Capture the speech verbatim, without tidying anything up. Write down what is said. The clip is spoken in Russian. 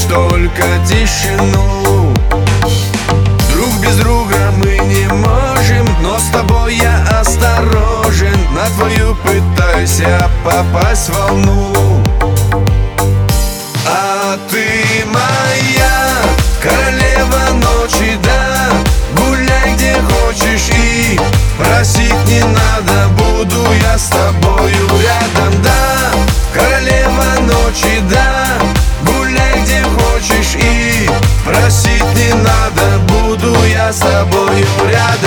только тишину. Друг без друга мы не можем, но с тобой я осторожен. На твою пытаюсь я попасть в волну. А ты моя королева ночи, да. Гуляй где хочешь и просить не надо. Буду я с тобою рядом, да. Королева ночи, да. Гуляй где хочешь и просить не надо. Буду я с тобою рядом.